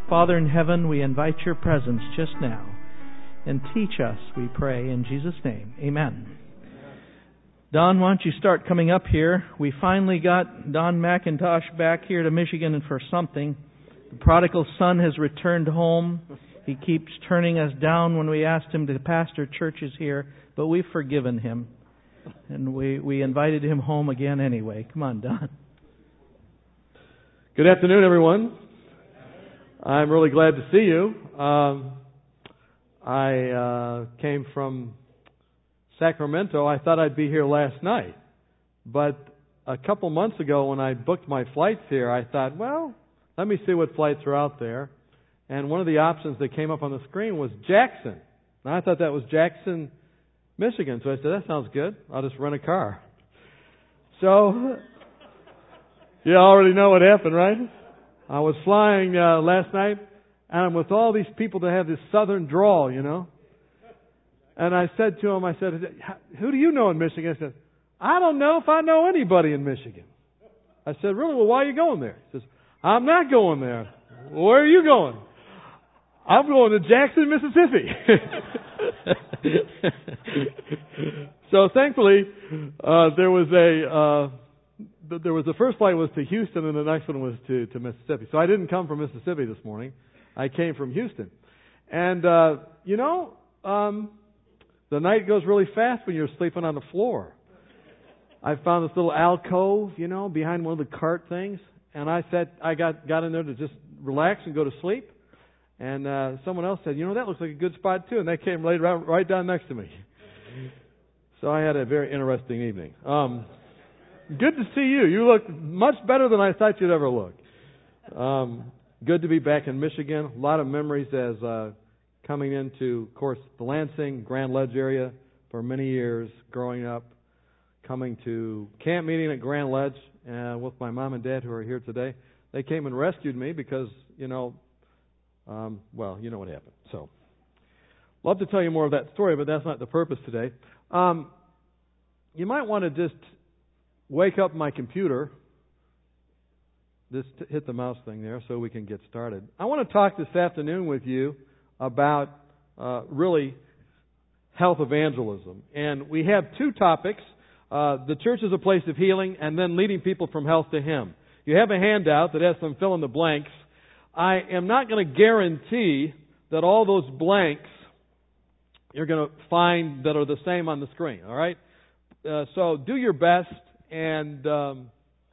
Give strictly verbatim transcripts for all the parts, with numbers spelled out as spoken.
Father in heaven, we invite your presence just now. And teach us, we pray, in Jesus' name. Amen. Don, why don't you start coming up here? We finally got Don McIntosh back here to Michigan for something. The prodigal son has returned home. He keeps turning us down when we asked him to pastor churches here, but we've forgiven him. And we, we invited him home again anyway. Come on, Don. Good afternoon, everyone. I'm really glad to see you. Um, I uh, came from Sacramento. I thought I'd be here last night. But a couple months ago when I booked my flights here, I thought, well, let me see what flights are out there. And one of the options that came up on the screen was Jackson. And I thought that was Jackson, Michigan. So I said, that sounds good. I'll just rent a car. So, you already know what happened, right? I was flying uh, last night, and I'm with all these people that have this southern drawl, you know. And I said to him, I said, who do you know in Michigan? I said, I don't know if I know anybody in Michigan. I said, really? Well, why are you going there? He says, I'm not going there. Where are you going? I'm going to Jackson, Mississippi. So thankfully, uh, there was a... Uh, There was the first flight was to Houston, and the next one was to, to Mississippi. So I didn't come from Mississippi this morning. I came from Houston. And, uh, you know, um, the night goes really fast when you're sleeping on the floor. I found this little alcove, you know, behind one of the cart things. And I said, I got, got in there to just relax and go to sleep. And uh, someone else said, you know, that looks like a good spot, too. And they came right, right, right down next to me. So I had a very interesting evening. Um Good to see you. You look much better than I thought you'd ever look. Um, good to be back in Michigan. A lot of memories as uh, coming into, of course, the Lansing, Grand Ledge area for many years growing up, coming to camp meeting at Grand Ledge uh, with my mom and dad who are here today. They came and rescued me because, you know, um, well, you know what happened. So, love to tell you more of that story, but that's not the purpose today. Um, you might want to just wake up my computer. Just hit the mouse thing there so we can get started. I want to talk this afternoon with you about uh, really health evangelism. And we have two topics. Uh, the church is a place of healing, and then leading people from health to Him. You have a handout that has some fill in the blanks. I am not going to guarantee that all those blanks you're going to find that are the same on the screen, all right? Uh, so do your best. And, um,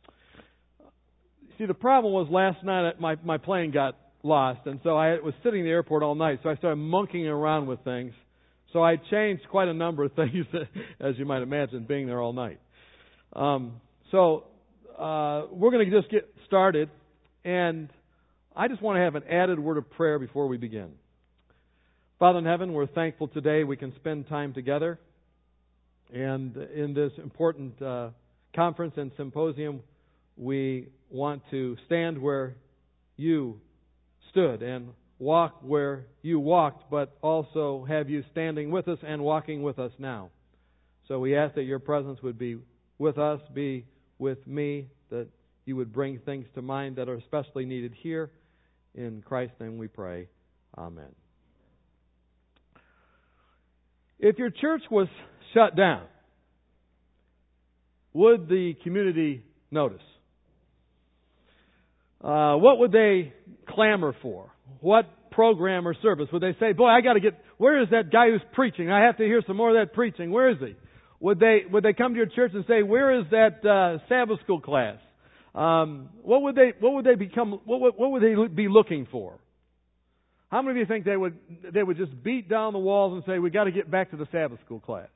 see, the problem was last night my, my plane got lost, and so I was sitting in the airport all night, so I started monkeying around with things. So I changed quite a number of things, as you might imagine, being there all night. Um, so uh, we're going to just get started, and I just want to have an added word of prayer before we begin. Father in heaven, we're thankful today we can spend time together, and in this important uh conference and symposium, we want to stand where you stood and walk where you walked, but also have you standing with us and walking with us now. So we ask that your presence would be with us, be with me, that you would bring things to mind that are especially needed here. In Christ's name we pray. Amen. If your church was shut down, would the community notice? Uh, what would they clamor for? What program or service would they say, boy, I got to get, where is that guy who's preaching? I have to hear some more of that preaching. Where is he? Would they would they come to your church and say, where is that uh, Sabbath school class? Um, what would they what would they become? What would, what would they be looking for? How many of you think they would they would just beat down the walls and say, we got to get back to the Sabbath school class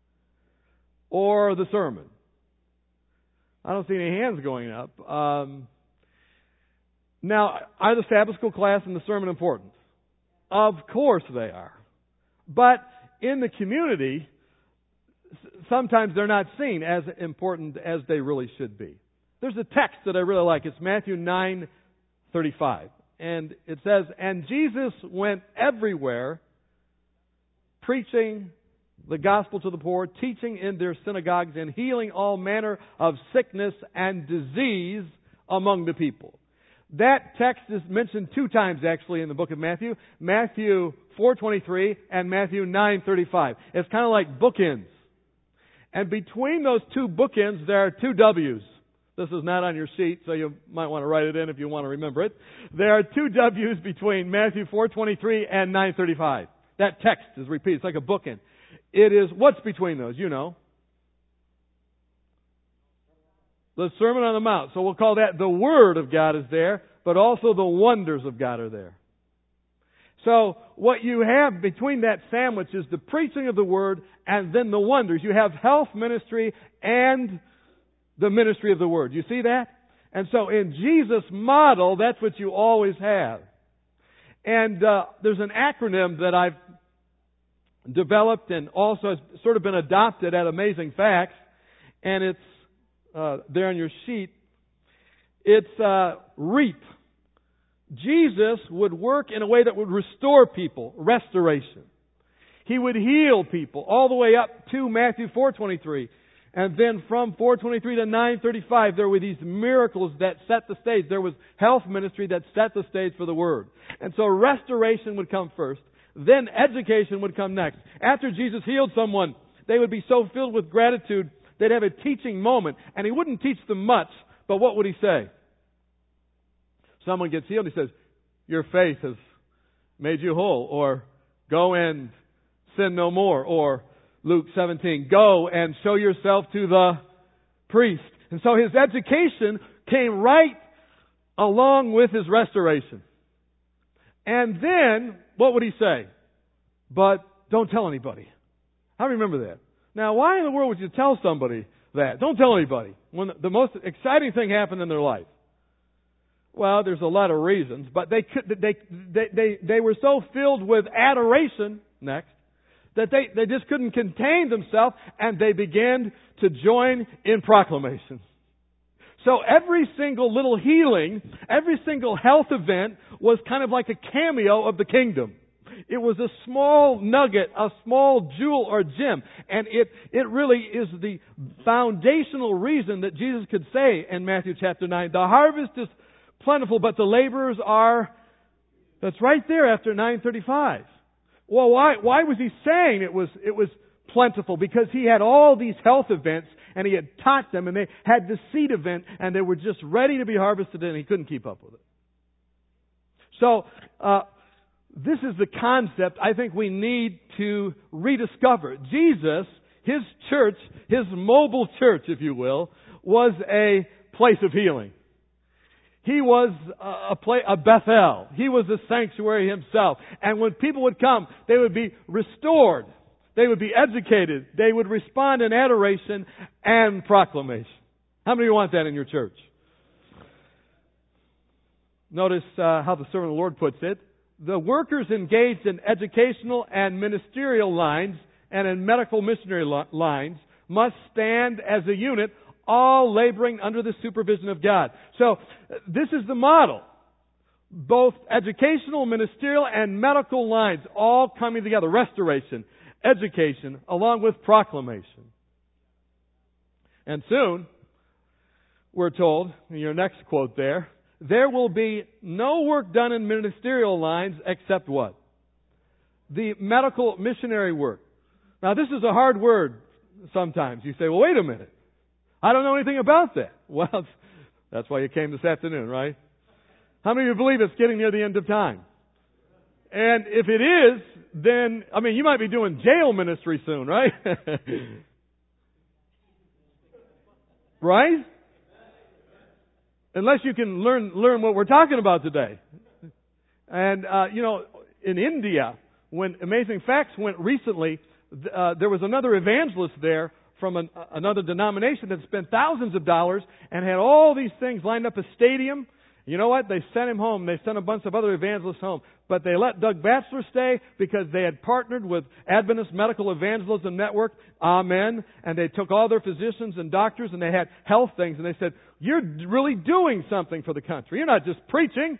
or the sermon? I don't see any hands going up. Um, now, are the Sabbath school class and the sermon important? Of course they are. But in the community, sometimes they're not seen as important as they really should be. There's a text that I really like. It's Matthew nine thirty-five. And it says, and Jesus went everywhere preaching the gospel to the poor, teaching in their synagogues, and healing all manner of sickness and disease among the people. That text is mentioned two times actually in the book of Matthew. Matthew four twenty-three and Matthew nine thirty-five. It's kind of like bookends. And between those two bookends, there are two W's. This is not on your sheet, so you might want to write it in if you want to remember it. There are two W's between Matthew four twenty-three and nine thirty-five. That text is repeated. It's like a bookend. It is, what's between those? You know. The Sermon on the Mount. So we'll call that the Word of God is there, but also the wonders of God are there. So what you have between that sandwich is the preaching of the Word and then the wonders. You have health ministry and the ministry of the Word. You see that? And so in Jesus' model, that's what you always have. And uh, there's an acronym that I've developed and also has sort of been adopted at Amazing Facts, and it's uh, there on your sheet. It's uh, REAP. Jesus would work in a way that would restore people, restoration. He would heal people all the way up to Matthew four twenty-three. And then from four twenty-three to nine thirty-five, there were these miracles that set the stage. There was health ministry that set the stage for the Word. And so restoration would come first. Then education would come next. After Jesus healed someone, they would be so filled with gratitude, they'd have a teaching moment. And He wouldn't teach them much, but what would He say? Someone gets healed, He says, your faith has made you whole. Or, go and sin no more. Or, Luke seventeen, go and show yourself to the priest. And so His education came right along with His restoration. And then, what would He say? But don't tell anybody. I remember that. Now, why in the world would you tell somebody that? Don't tell anybody when the most exciting thing happened in their life. Well, there's a lot of reasons, but they could, they, they, they, they were so filled with adoration, next, that they, they just couldn't contain themselves, and they began to join in proclamation. So every single little healing, every single health event was kind of like a cameo of the kingdom. It was a small nugget, a small jewel or gem. And it, it really is the foundational reason that Jesus could say in Matthew chapter nine, the harvest is plentiful, but the laborers are, that's right there after nine thirty-five. Well, why, why was He saying it was, it was plentiful? Because He had all these health events and He had taught them, and they had the seed event and they were just ready to be harvested, and He couldn't keep up with it. So, uh, this is the concept I think we need to rediscover. Jesus, His church, His mobile church, if you will, was a place of healing. He was a, play, a Bethel. He was a sanctuary Himself. And when people would come, they would be restored. They would be educated. They would respond in adoration and proclamation. How many of you want that in your church? Notice uh, how the servant of the Lord puts it. The workers engaged in educational and ministerial lines and in medical missionary lines must stand as a unit, all laboring under the supervision of God. So, this is the model. Both educational, ministerial, and medical lines all coming together. Restoration, education, along with proclamation. And soon, we're told, in your next quote there, there will be no work done in ministerial lines except what? The medical missionary work. Now, this is a hard word sometimes. You say, well, wait a minute. I don't know anything about that. Well, that's why you came this afternoon, right? How many of you believe it's getting near the end of time? And if it is, then, I mean, you might be doing jail ministry soon, right? Right? Unless you can learn learn what we're talking about today. And, uh, you know, in India, when Amazing Facts went recently, uh, there was another evangelist there from an, uh, another denomination that spent thousands of dollars and had all these things lined up, a stadium. You know what? They sent him home. They sent a bunch of other evangelists home. But they let Doug Batchelor stay because they had partnered with Adventist Medical Evangelism Network. Amen. And they took all their physicians and doctors and they had health things. And they said, you're really doing something for the country. You're not just preaching.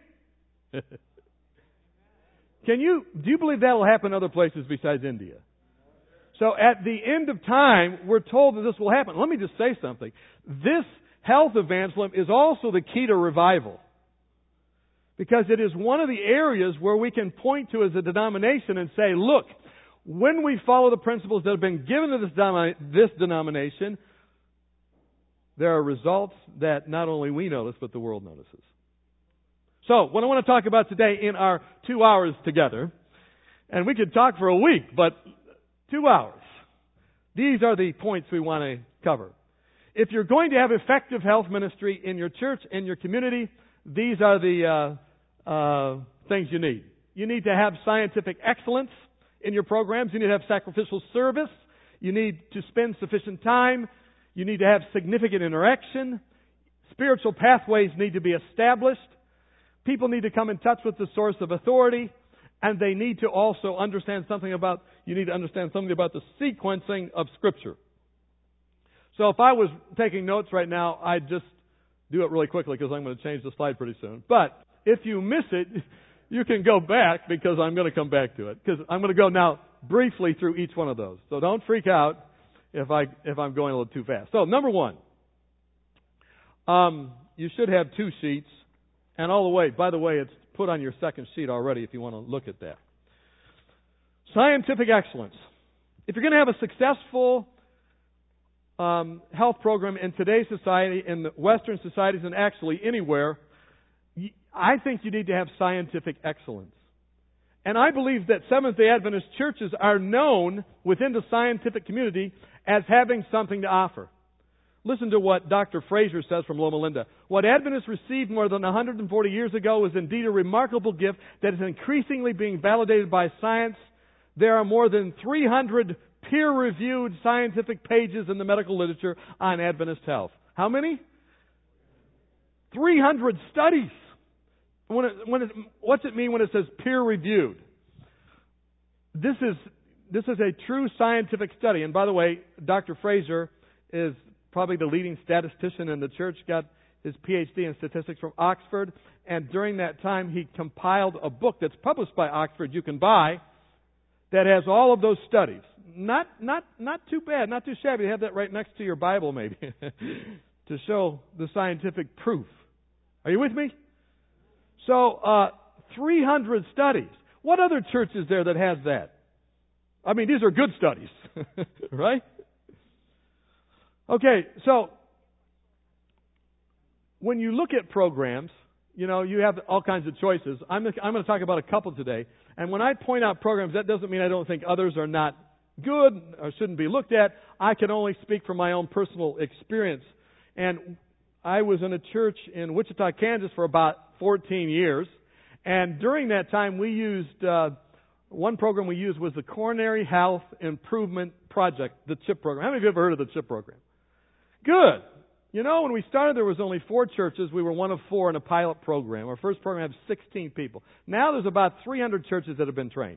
Can you, do you believe that will happen other places besides India? So at the end of time, we're told that this will happen. Let me just say something. This health evangelism is also the key to revival. Because it is one of the areas where we can point to as a denomination and say, look, when we follow the principles that have been given to this, denom- this denomination, there are results that not only we notice, but the world notices. So, what I want to talk about today in our two hours together, and we could talk for a week, but two hours. These are the points we want to cover. If you're going to have effective health ministry in your church, in your community, these are the uh, uh, things you need. You need to have scientific excellence in your programs. You need to have sacrificial service. You need to spend sufficient time. You need to have significant interaction. Spiritual pathways need to be established. People need to come in touch with the source of authority. And they need to also understand something about, you need to understand something about the sequencing of Scripture. So if I was taking notes right now, I'd just do it really quickly because I'm going to change the slide pretty soon. But if you miss it, you can go back because I'm going to come back to it. Because I'm going to go now briefly through each one of those. So don't freak out if, I, if I'm going a little too fast. So number one, um, you should have two sheets. And all the way, by the way, it's put on your second sheet already if you want to look at that. Scientific excellence. If you're going to have a successful um, health program in today's society, in the Western societies, and actually anywhere, I think you need to have scientific excellence. And I believe that Seventh-day Adventist churches are known within the scientific community as having something to offer. Listen to what Doctor Fraser says from Loma Linda. What Adventists received more than one hundred forty years ago is indeed a remarkable gift that is increasingly being validated by science. There are more than three hundred peer-reviewed scientific pages in the medical literature on Adventist health. How many? three hundred studies. When it, when it, what's it mean when it says peer-reviewed? This is, this is a true scientific study. And by the way, Doctor Fraser is probably the leading statistician in the church, got his P H D in statistics from Oxford, and during that time he compiled a book that's published by Oxford you can buy that has all of those studies. Not not not too bad, not too shabby. Have that right next to your Bible maybe to show the scientific proof. Are you with me? So, uh, three hundred studies. What other church is there that has that? I mean, these are good studies, right? Okay, so when you look at programs, you know, you have all kinds of choices. I'm, I'm going to talk about a couple today. And when I point out programs, that doesn't mean I don't think others are not good or shouldn't be looked at. I can only speak from my own personal experience. And I was in a church in Wichita, Kansas for about fourteen years. And during that time, we used, uh, one program we used was the Coronary Health Improvement Project, the CHIP program. How many of you have ever heard of the CHIP program? Good. You know, when we started, there was only four churches. We were one of four in a pilot program. Our first program had sixteen people. Now there's about three hundred churches that have been trained.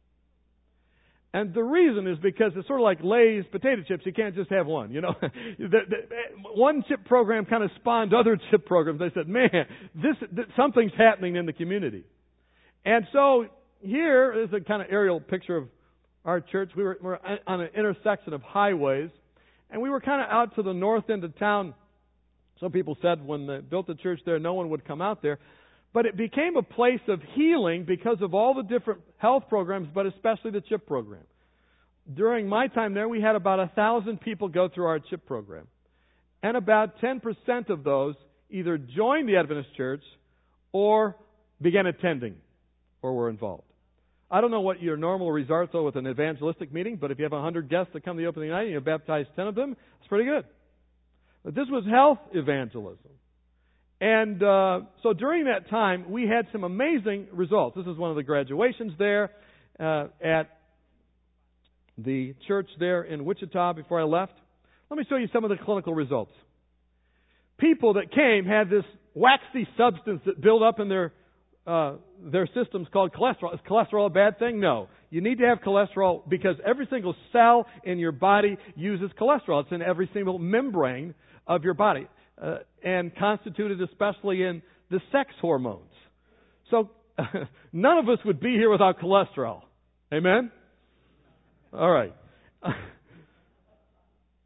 And the reason is because it's sort of like Lay's potato chips. You can't just have one, you know. the, the, one chip program kind of spawned other chip programs. They said, man, this, this something's happening in the community. And so here is a kind of aerial picture of our church. We were, we were on an intersection of highways. And we were kind of out to the north end of town. Some people said when they built the church there, no one would come out there. But it became a place of healing because of all the different health programs, but especially the CHIP program. During my time there, we had about a thousand people go through our CHIP program. And about ten percent of those either joined the Adventist church or began attending or were involved. I don't know what your normal results are with an evangelistic meeting, but if you have one hundred guests that come to the opening night and you baptize ten of them, it's pretty good. But this was health evangelism. And uh, so during that time, we had some amazing results. This is one of the graduations there uh, at the church there in Wichita before I left. Let me show you some of the clinical results. People that came had this waxy substance that built up in their uh, their systems called cholesterol. Is cholesterol a bad thing? No. You need to have cholesterol because every single cell in your body uses cholesterol. It's in every single membrane of your body. Uh, and constituted especially in the sex hormones. So none of us would be here without cholesterol. Amen? All right.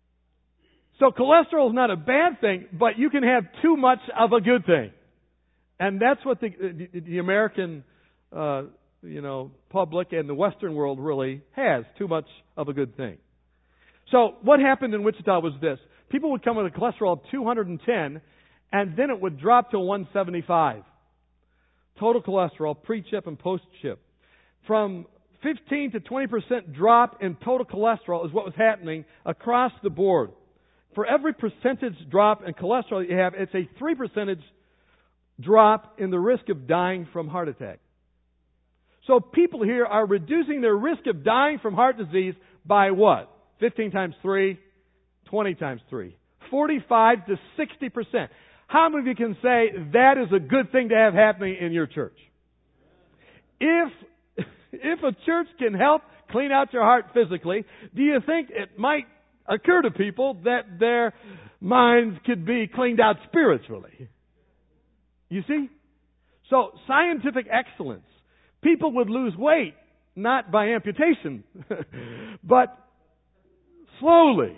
So cholesterol is not a bad thing, but you can have too much of a good thing. And that's what the, the, the American, uh, you know, public and the Western world really has, too much of a good thing. So what happened in Wichita was this. People would come with a cholesterol of two hundred ten, and then it would drop to one seventy-five. Total cholesterol, pre-chip and post-chip. From fifteen to twenty percent drop in total cholesterol is what was happening across the board. For every percentage drop in cholesterol that you have, it's a three percentage drop in the risk of dying from heart attack. So people here are reducing their risk of dying from heart disease by what? fifteen times three, twenty times three. forty-five to sixty percent. How many of you can say that is a good thing to have happening in your church? If, if a church can help clean out your heart physically, do you think it might occur to people that their minds could be cleaned out spiritually? You see? So, scientific excellence. People would lose weight, not by amputation, but slowly.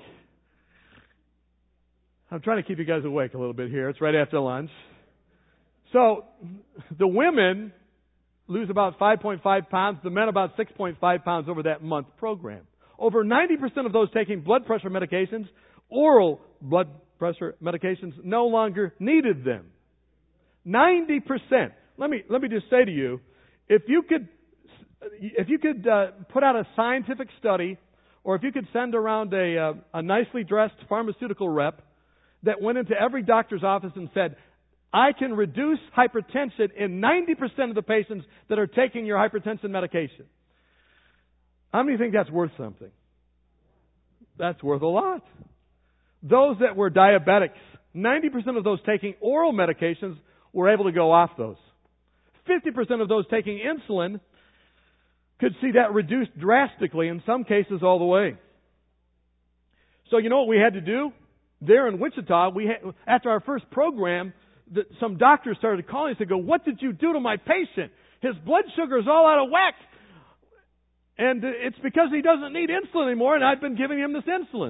I'm trying to keep you guys awake a little bit here. It's right after lunch. So, the women lose about five point five pounds, the men about six point five pounds over that month program. Over ninety percent of those taking blood pressure medications, oral blood pressure medications, no longer needed them. ninety percent. Let me, let me just say to you, if you could, if you could uh, put out a scientific study, or if you could send around a, uh, a nicely dressed pharmaceutical rep that went into every doctor's office and said, I can reduce hypertension in ninety percent of the patients that are taking your hypertension medication. How many think that's worth something? That's worth a lot. Those that were diabetics, ninety percent of those taking oral medications were able to go off those. fifty percent of those taking insulin could see that reduced drastically, in some cases all the way. So you know what we had to do? There in Wichita, we had, after our first program, the, some doctors started calling us and go, what did you do to my patient? His blood sugar is all out of whack. And it's because he doesn't need insulin anymore, and I've been giving him this insulin.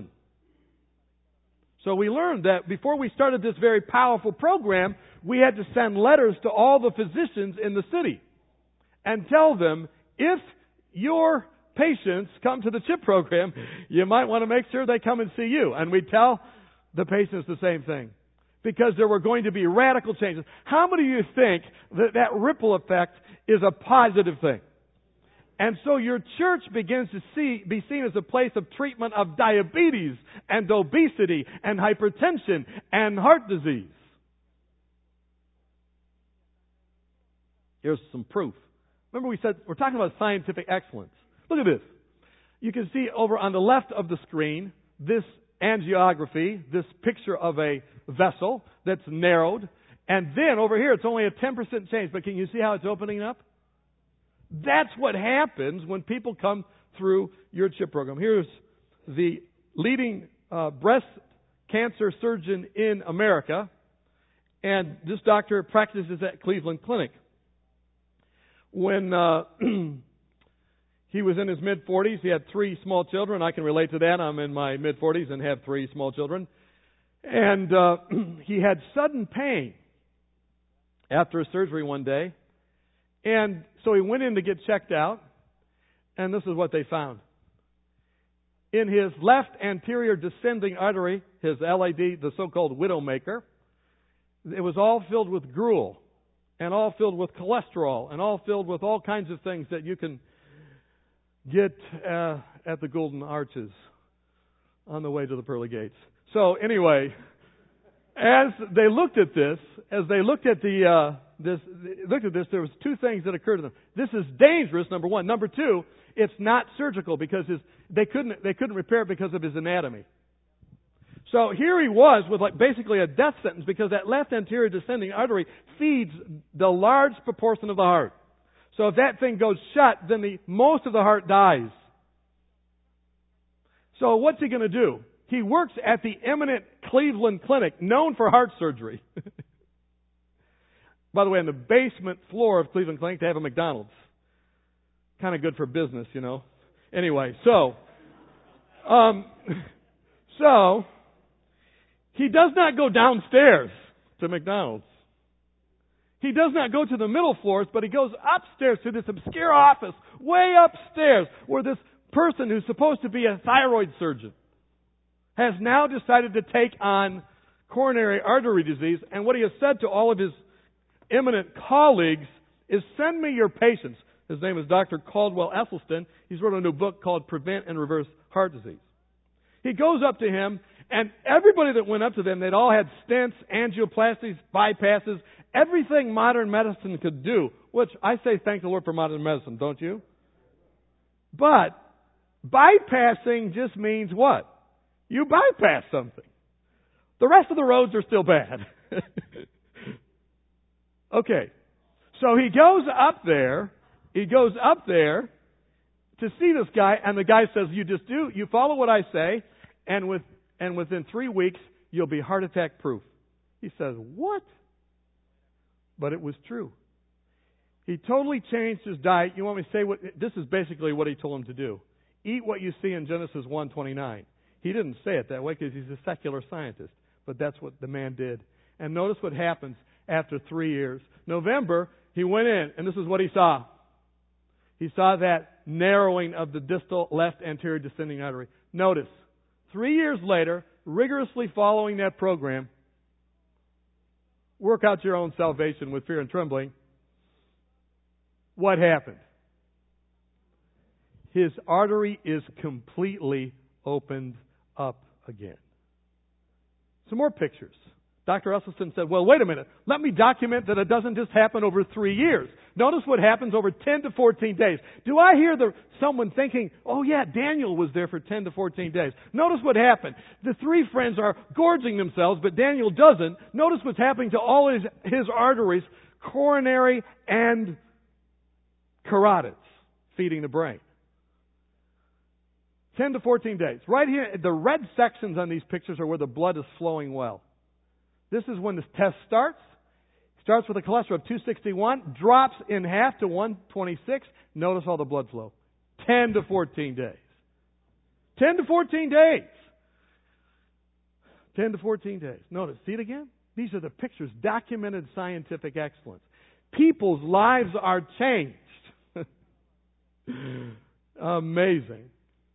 So we learned that before we started this very powerful program, we had to send letters to all the physicians in the city and tell them, if your patients come to the CHIP program, you might want to make sure they come and see you. And we tell the patients the same thing, because there were going to be radical changes. How many of you think that that ripple effect is a positive thing? And so your church begins to see, be seen as a place of treatment of diabetes and obesity and hypertension and heart disease. Here's some proof. Remember we said we're talking about scientific excellence. Look at this. You can see over on the left of the screen this angiography, this picture of a vessel that's narrowed. And then over here it's only a ten percent change. But can you see how it's opening up? That's what happens when people come through your CHIP program. Here's the leading uh, breast cancer surgeon in America. And this doctor practices at Cleveland Clinic. When uh, he was in his mid-forties, he had three small children. I can relate to that. I'm in my mid-forties and have three small children. And uh, he had sudden pain after a surgery one day. And so he went in to get checked out, and this is what they found. In his left anterior descending artery, his L A D, the so-called widowmaker, it was all filled with gruel, and all filled with cholesterol, and all filled with all kinds of things that you can get uh, at the Golden Arches on the way to the pearly gates. So anyway, as they looked at this, as they looked at the uh, this looked at this, there was two things that occurred to them. This is dangerous, number one. Number two, it's not surgical because his they couldn't they couldn't repair it because of his anatomy. So here he was with like basically a death sentence because that left anterior descending artery feeds the large proportion of the heart. So if that thing goes shut, then the most of the heart dies. So what's he going to do? He works at the eminent Cleveland Clinic, known for heart surgery. By the way, on the basement floor of Cleveland Clinic, they have a McDonald's. Kind of good for business, you know. Anyway, so, um, so, he does not go downstairs to McDonald's. He He does not go to the middle floors, but he goes upstairs to this obscure office, way upstairs, where this person who's supposed to be a thyroid surgeon has now decided to take on coronary artery disease. And what he has said to all of his eminent colleagues is, send me your patients. His name is Doctor Caldwell Esselstyn. He's wrote a new book called Prevent and Reverse Heart Disease. He goes up to him, and everybody that went up to them, they'd all had stents, angioplasties, bypasses, everything modern medicine could do, which I say thank the Lord for modern medicine, don't you? But bypassing just means what? You bypass something. The rest of the roads are still bad. Okay. So he goes up there, he goes up there to see this guy, and the guy says, you just do, you follow what I say, and with and within three weeks, you'll be heart attack proof. He says, what? But it was true. He totally changed his diet. You want me to say what? This is basically what he told him to do. Eat what you see in Genesis one twenty-nine. He didn't say it that way because he's a secular scientist, but that's what the man did. And notice what happens after three years. November, he went in, and this is what he saw. He saw that narrowing of the distal left anterior descending artery. Notice, three years later, rigorously following that program, work out your own salvation with fear and trembling, what happened? His artery is completely opened up again. Some more pictures. Doctor Esselstyn said, well, wait a minute. Let me document that it doesn't just happen over three years. Notice what happens over ten to fourteen days. Do I hear the, someone thinking, oh yeah, Daniel was there for ten to fourteen days. Notice what happened. The three friends are gorging themselves, but Daniel doesn't. Notice what's happening to all his, his arteries, coronary and carotids, feeding the brain. ten to fourteen days. Right here, the red sections on these pictures are where the blood is flowing well. This is when this test starts. Starts with a cholesterol of two sixty-one, drops in half to one twenty-six. Notice all the blood flow. ten to fourteen days. ten to fourteen days. ten to fourteen days. Notice, see it again? These are the pictures, documented scientific excellence. People's lives are changed. Amazing.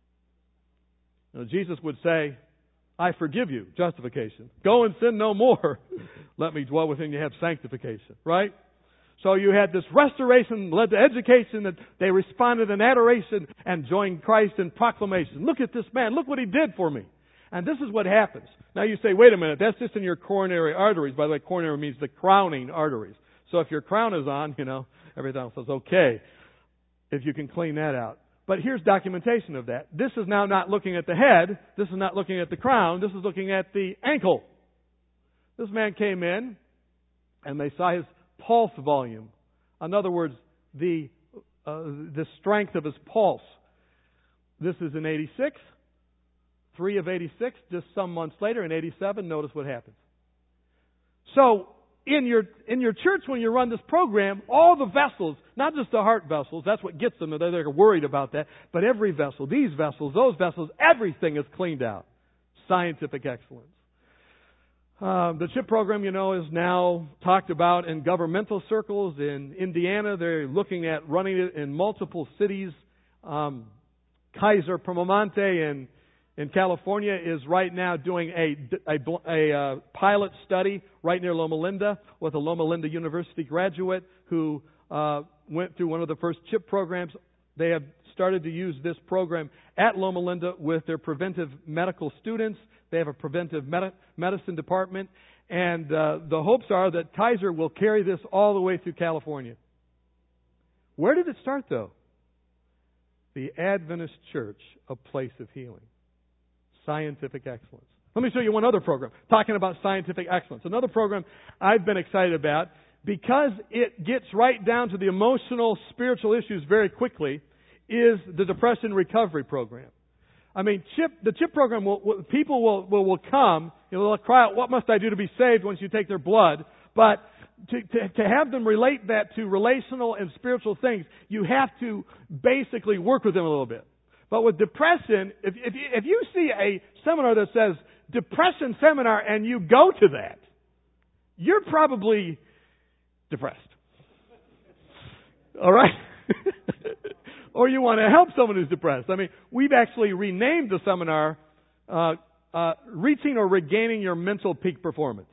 Now, Jesus would say, I forgive you, justification. Go and sin no more. Let me dwell within you, have sanctification. Right? So you had this restoration led to education, that they responded in adoration and joined Christ in proclamation. Look at this man. Look what he did for me. And this is what happens. Now you say, wait a minute, that's just in your coronary arteries. By the way, coronary means the crowning arteries. So if your crown is on, you know, everything else is okay. If you can clean that out. But here's documentation of that. This is now not looking at the head. This is not looking at the crown. This is looking at the ankle. This man came in, and they saw his pulse volume. In other words, the uh, the strength of his pulse. This is in eighty-six. three of eighty-six, just some months later, in eighty-seven, notice what happens. So, in your in your church, when you run this program, all the vessels, not just the heart vessels, that's what gets them, they're, they're worried about that, but every vessel, these vessels, those vessels, everything is cleaned out. Scientific excellence. Uh, the CHIP program, you know, is now talked about in governmental circles. In Indiana, they're looking at running it in multiple cities. Um, Kaiser Permanente in, in California is right now doing a, a, a uh, pilot study right near Loma Linda with a Loma Linda University graduate who uh, went through one of the first CHIP programs. They have started to use this program at Loma Linda with their preventive medical students. They have a preventive med- medicine department. And uh, the hopes are that Kaiser will carry this all the way through California. Where did it start, though? The Adventist Church, a place of healing. Scientific excellence. Let me show you one other program, talking about scientific excellence. Another program I've been excited about because it gets right down to the emotional, spiritual issues very quickly is the Depression Recovery Program. I mean, CHIP, the CHIP program, will, will, people will, will, will come, you know, they'll cry out, what must I do to be saved once you take their blood? But to, to, to have them relate that to relational and spiritual things, you have to basically work with them a little bit. But with depression, if, if, you, if you see a seminar that says depression seminar and you go to that, you're probably depressed. All right? Or you want to help someone who's depressed. I mean, we've actually renamed the seminar uh, uh, Reaching or Regaining Your Mental Peak Performance.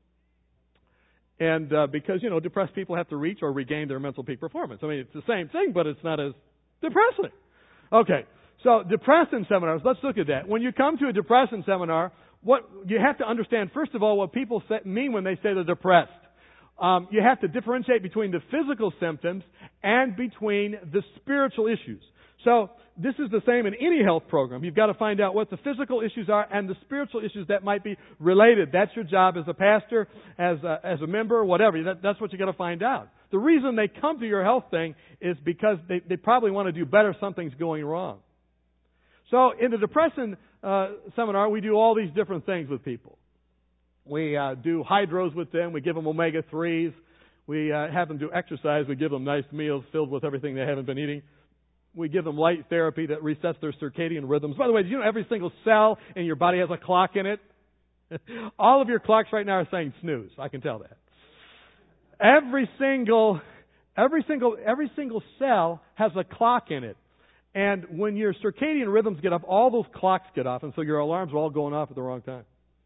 And uh, because, you know, depressed people have to reach or regain their mental peak performance. I mean, it's the same thing, but it's not as depressing. Okay, so depression seminars, let's look at that. When you come to a depression seminar, what you have to understand, first of all, what people say, mean when they say they're depressed. Um, you have to differentiate between the physical symptoms and between the spiritual issues. So this is the same in any health program. You've got to find out what the physical issues are and the spiritual issues that might be related. That's your job as a pastor, as a, as a member, whatever. That, that's what you've got to find out. The reason they come to your health thing is because they, they probably want to do better. Something's going wrong. So in the depression uh, seminar, we do all these different things with people. We uh, do hydros with them. We give them omega threes. We uh, have them do exercise. We give them nice meals filled with everything they haven't been eating. We give them light therapy that resets their circadian rhythms. By the way, do you know every single cell in your body has a clock in it? All of your clocks right now are saying snooze. I can tell that. Every single, every single, every single cell has a clock in it. And when your circadian rhythms get up, all those clocks get off, and so your alarms are all going off at the wrong time.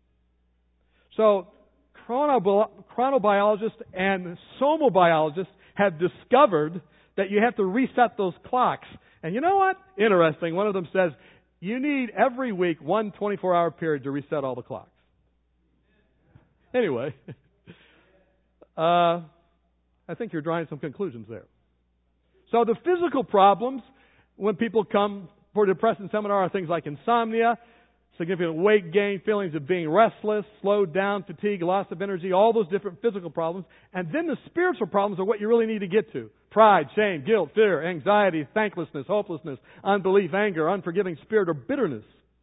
So chronobi- chronobiologists and somobiologists have discovered that you have to reset those clocks. And you know what? Interesting. One of them says, you need every week one twenty-four hour period to reset all the clocks. Anyway, uh, I think you're drawing some conclusions there. So the physical problems when people come for a depression seminar are things like insomnia, significant weight gain, feelings of being restless, slowed down, fatigue, loss of energy, all those different physical problems. And then the spiritual problems are what you really need to get to. Pride, shame, guilt, fear, anxiety, thanklessness, hopelessness, unbelief, anger, unforgiving spirit, or bitterness.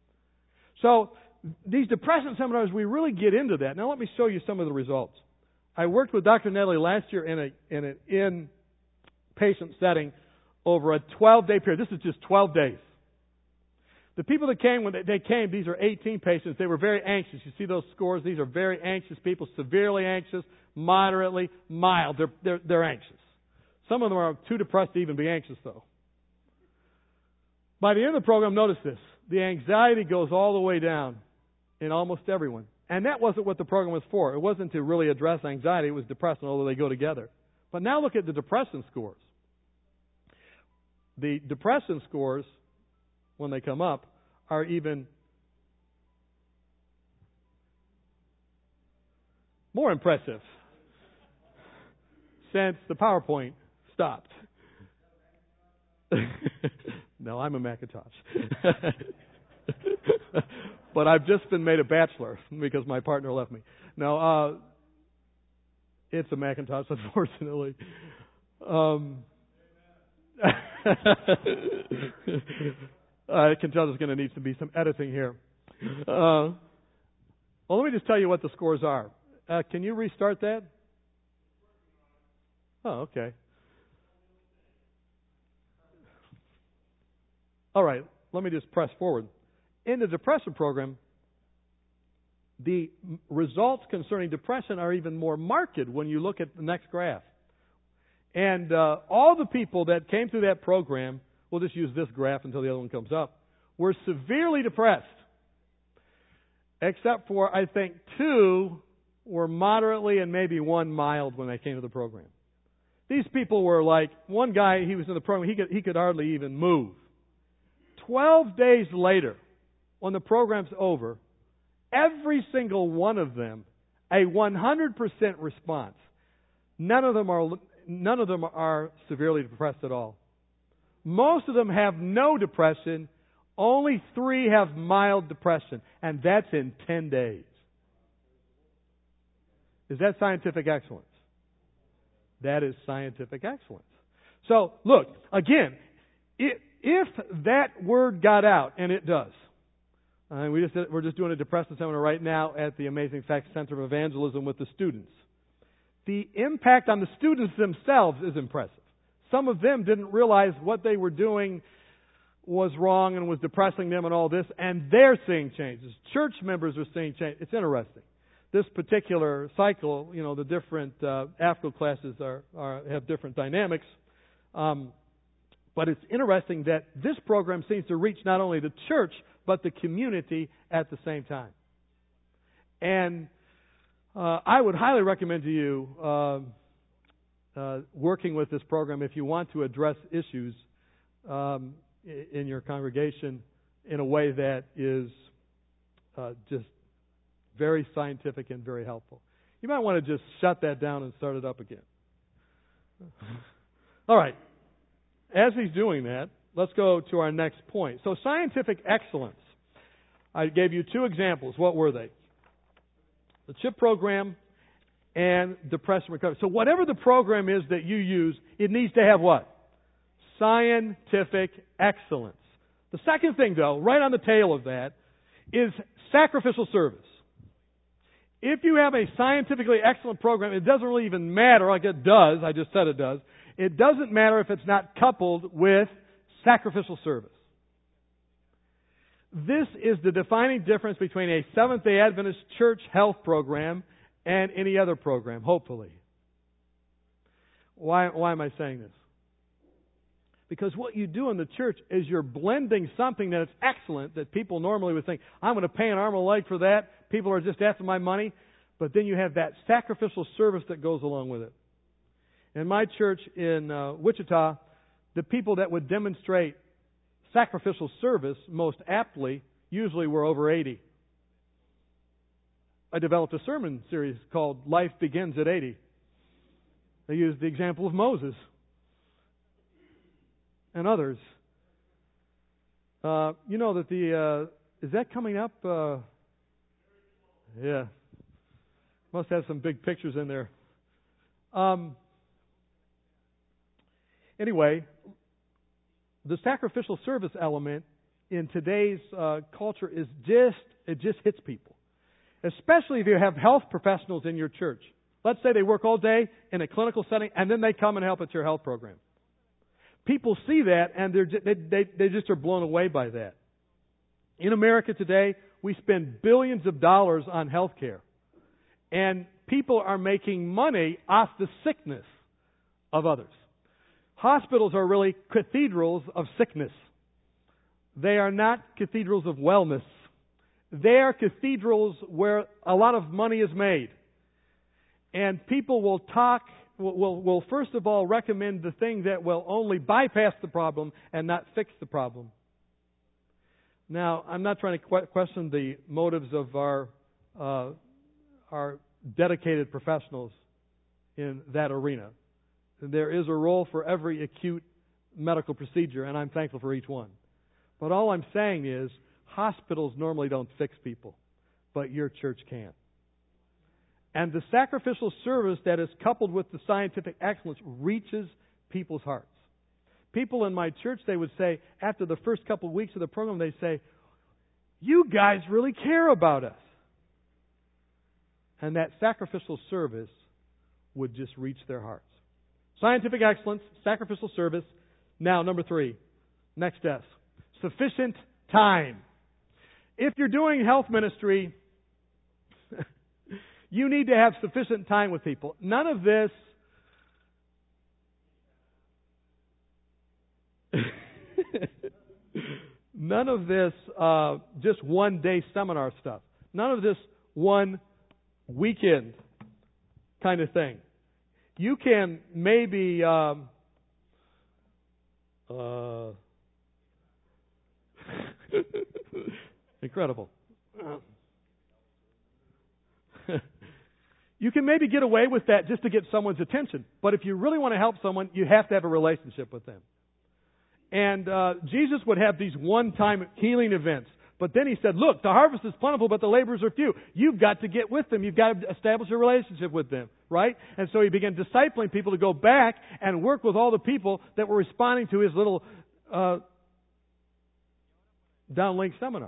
So these depression seminars, we really get into that. Now let me show you some of the results. I worked with Doctor Nedley last year in a in an in-patient setting over a twelve-day period. This is just twelve days. The people that came, when they came, these are eighteen patients. They were very anxious. You see those scores? These are very anxious people, severely anxious, moderately, mild. They're, they're, they're anxious. Some of them are too depressed to even be anxious, though. By the end of the program, notice this. The anxiety goes all the way down in almost everyone. And that wasn't what the program was for. It wasn't to really address anxiety. It was depression, although they go together. But now look at the depression scores. The depression scores, when they come up, are even more impressive since the PowerPoint stopped. No, I'm a Macintosh. But I've just been made a bachelor because my partner left me. No, uh, it's a Macintosh, unfortunately. Um, I can tell there's going to need to be some editing here. Uh, well, let me just tell you what the scores are. Uh, can you restart that? Oh, okay. All right, let me just press forward. In the depression program, the results concerning depression are even more marked when you look at the next graph. And uh, all the people that came through that program, we'll just use this graph until the other one comes up, were severely depressed. Except for, I think, two were moderately and maybe one mild when they came to the program. These people were like, one guy, he was in the program, he could, he could hardly even move. Twelve days later, when the program's over, every single one of them, a one hundred percent response. None of them are none of them are severely depressed at all. Most of them have no depression. Only three have mild depression, and that's in ten days. Is that scientific excellence? That is scientific excellence. So, look, again, if, if that word got out, and it does, uh, we just, we're just doing a depression seminar right now at the Amazing Facts Center of Evangelism with the students. The impact on the students themselves is impressive. Some of them didn't realize what they were doing was wrong and was depressing them and all this, and they're seeing changes. Church members are seeing change. It's interesting. this particular cycle, you know, the different uh, AFCO classes are, are have different dynamics. Um, but it's interesting that this program seems to reach not only the church, but the community at the same time. And uh, I would highly recommend to you uh, uh, working with this program if you want to address issues um, in your congregation in a way that is uh, just very scientific and very helpful. You might want to just shut that down and start it up again. All right. As he's doing that, let's go to our next point. So scientific excellence. I gave you two examples. What were they? The CHIP program and depression recovery. So whatever the program is that you use, it needs to have what? Scientific excellence. The second thing, though, right on the tail of that, is sacrificial service. If you have a scientifically excellent program, it doesn't really even matter, like it does, I just said it does, it doesn't matter if it's not coupled with sacrificial service. This is the defining difference between a Seventh-day Adventist church health program and any other program, hopefully. Why, why am I saying this? Because what you do in the church is you're blending something that is excellent that people normally would think, I'm going to pay an arm and a leg for that. People are just after my money. But then you have that sacrificial service that goes along with it. In my church in uh, Wichita, the people that would demonstrate sacrificial service most aptly usually were over eighty. I developed a sermon series called Life Begins at eighty. I used the example of Moses and others. Uh, you know that the, uh, is that coming up? Uh, yeah. Must have some big pictures in there. Um, anyway, the sacrificial service element in today's uh, culture is just, it just hits people. Especially if you have health professionals in your church. Let's say they work all day in a clinical setting and then they come and help at your health program. People see that and they're just, they, they, they just are blown away by that. In America today, we spend billions of dollars on health care. And people are making money off the sickness of others. Hospitals are really cathedrals of sickness. They are not cathedrals of wellness. They are cathedrals where a lot of money is made. And people will talk, will, will, will first of all recommend the thing that will only bypass the problem and not fix the problem. Now, I'm not trying to que- question the motives of our uh, our dedicated professionals in that arena. There is a role for every acute medical procedure, and I'm thankful for each one. But all I'm saying is, hospitals normally don't fix people, but your church can. And the sacrificial service that is coupled with the scientific excellence reaches people's hearts. People in my church, they would say, after the first couple of weeks of the program, they say, you guys really care about us. And that sacrificial service would just reach their hearts. Scientific excellence, sacrificial service. Now, number three, next S, sufficient time. If you're doing health ministry, you need to have sufficient time with people. None of this none of this uh, just one day seminar stuff. None of this one weekend kind of thing. You can maybe um, uh, incredible. You can maybe get away with that just to get someone's attention. But if you really want to help someone, you have to have a relationship with them. And uh, Jesus would have these one-time healing events. But then he said, look, the harvest is plentiful, but the laborers are few. You've got to get with them. You've got to establish a relationship with them, right? And so he began discipling people to go back and work with all the people that were responding to his little uh, downlink seminar.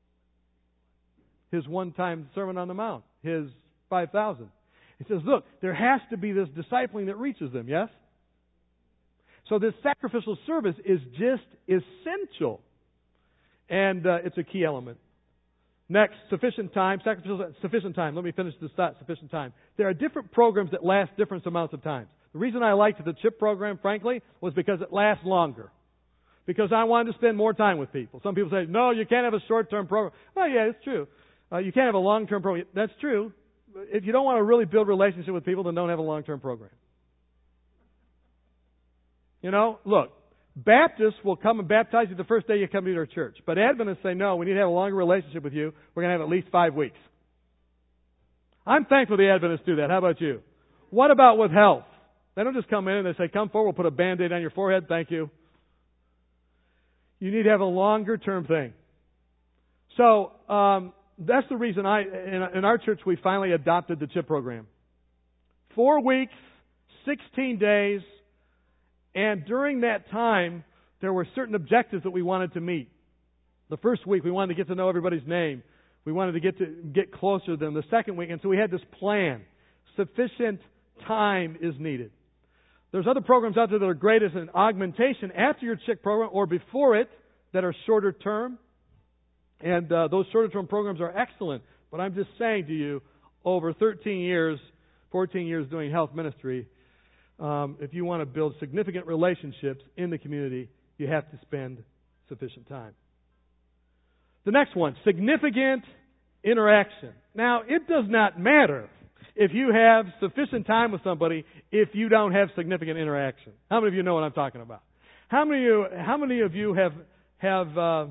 His one-time Sermon on the Mount, his five thousand. He says, look, there has to be this discipling that reaches them, yes? So this sacrificial service is just essential. And uh, it's a key element Next, sufficient time. Sacrificial, sufficient time. Let me finish this thought. Sufficient time. There are different programs that last different amounts of time. The reason I liked the CHIP program, frankly, was because it lasts longer. Because I wanted to spend more time with people. Some people say, no, you can't have a short-term program. Well, yeah, it's true. Uh, you can't have a long-term program. That's true. If you don't want to really build a relationship with people, then don't have a long-term program. You know, look, Baptists will come and baptize you the first day you come to their church. But Adventists say, no, we need to have a longer relationship with you. We're going to have at least five weeks. I'm thankful the Adventists do that. How about you? What about with health? They don't just come in and they say, come forward, we'll put a Band-Aid on your forehead. Thank you. You need to have a longer term thing. So, um, that's the reason I, in, in our church, we finally adopted the CHIP program. Four weeks, sixteen days, and during that time, there were certain objectives that we wanted to meet. The first week, we wanted to get to know everybody's name. We wanted to get to get closer to them. The second week, and so we had this plan. Sufficient time is needed. There's other programs out there that are great as an augmentation after your CHIP program or before it that are shorter term. And uh, those shorter term programs are excellent. But I'm just saying to you, over thirteen years, fourteen years doing health ministry, um, if you want to build significant relationships in the community, you have to spend sufficient time. The next one, significant interaction. Now, it does not matter if you have sufficient time with somebody if you don't have significant interaction. How many of you know what I'm talking about? How many of you, how many of you have have uh,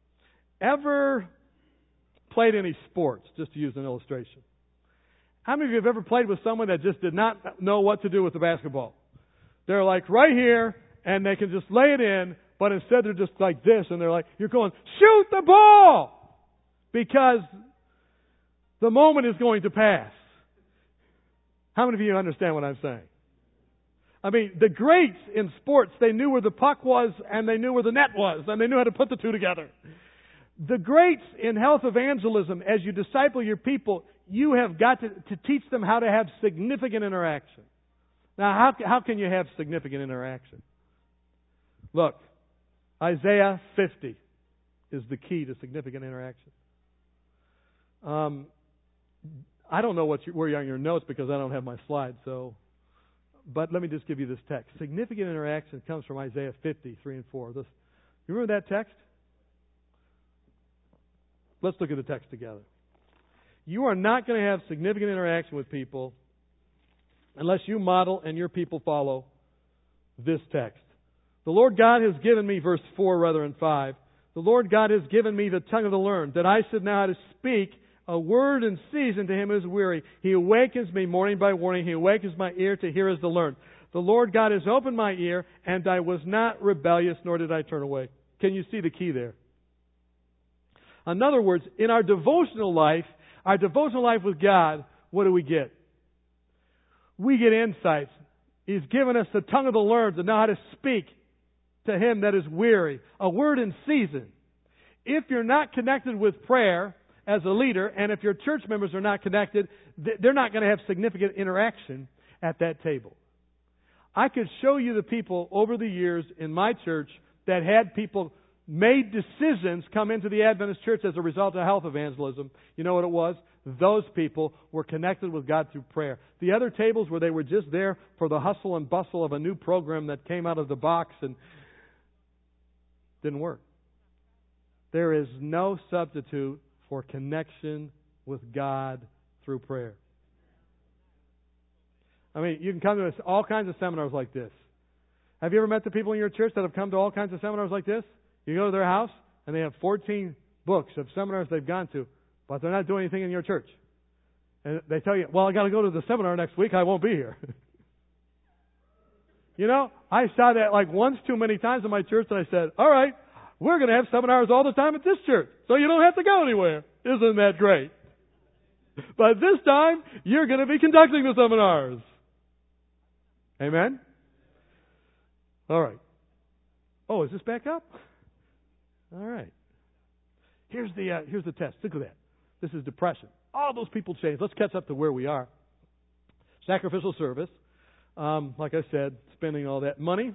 ever played any sports, just to use an illustration? How many of you have ever played with someone that just did not know what to do with the basketball? They're like right here, and they can just lay it in, but instead they're just like this, and they're like, you're going, shoot the ball! Because the moment is going to pass. How many of you understand what I'm saying? I mean, the greats in sports, they knew where the puck was, and they knew where the net was, and they knew how to put the two together. The greats in health evangelism, as you disciple your people, you have got to, to teach them how to have significant interaction. Now, how, how can you have significant interaction? Look, Isaiah fifty is the key to significant interaction. Um, I don't know what you, where you are in your notes because I don't have my slides, so... But let me just give you this text. Significant interaction comes from Isaiah fifty, three and four. This, you remember that text? Let's look at the text together. You are not going to have significant interaction with people unless you model and your people follow this text. The Lord God has given me, verse four rather than five, the Lord God has given me the tongue of the learned, that I should know how to speak a word in season to him who is weary. He awakens me morning by morning. He awakens my ear to hear as the learned. The Lord God has opened my ear, and I was not rebellious, nor did I turn away. Can you see the key there? In other words, in our devotional life, our devotional life with God, what do we get? We get insights. He's given us the tongue of the learned to know how to speak to him that is weary. A word in season. If you're not connected with prayer as a leader, and if your church members are not connected, they're not going to have significant interaction at that table. I could show you the people over the years in my church that had people made decisions come into the Adventist church as a result of health evangelism. You know what it was? Those people were connected with God through prayer. The other tables where they were just there for the hustle and bustle of a new program that came out of the box and didn't work. There is no substitute for connection with God through prayer. I mean, you can come to all kinds of seminars like this. Have you ever met the people in your church that have come to all kinds of seminars like this? You go to their house, and they have fourteen books of seminars they've gone to, but they're not doing anything in your church. And they tell you, well, I got to go to the seminar next week. I won't be here. You know, I saw that like once too many times in my church, and I said, all right, we're going to have seminars all the time at this church, so you don't have to go anywhere. Isn't that great? But this time, you're going to be conducting the seminars. Amen? All right. Oh, is this back up? All right. Here's the uh, here's the test. Look at that. This is depression. All those people changed. Let's catch up to where we are. Sacrificial service. Um, like I said, spending all that money